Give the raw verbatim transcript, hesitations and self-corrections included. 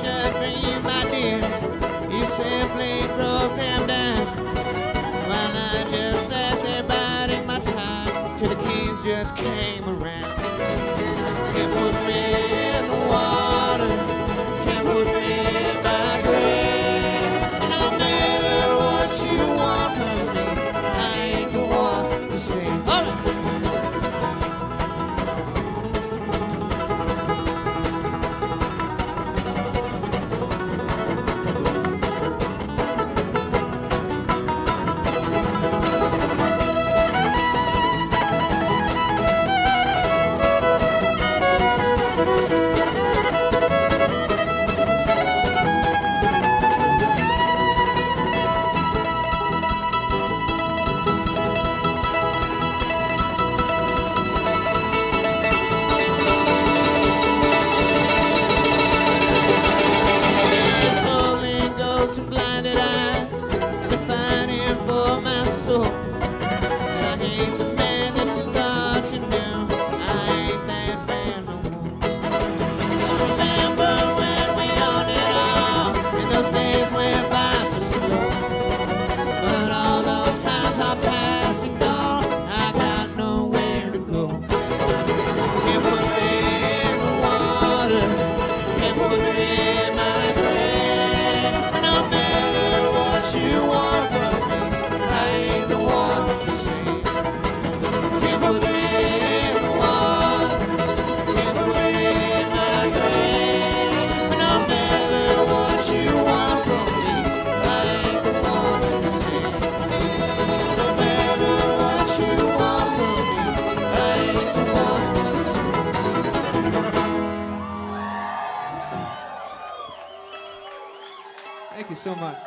should for you, my dear. You simply broke them down. While I just sat there biding my time till the keys just came around. Can't put me in the water, can't put me in my grave. And no matter what you want from me, I ain't the one to say. All right. Blinded eyes and the fighting for my soul. I hate the man that you thought you knew. I ain't that man no more. I remember when we owned it all, and those days went by so slow. But all those times are past and gone. I got nowhere to go. Can't put me in the water, can't put me in my grave. You want from me, I ain't the one to say. Can't put me in the water, can't put me in my grave. No matter what you want from me, I ain't the one to say. No matter what you want from me, I ain't the one to say. Thank you so much.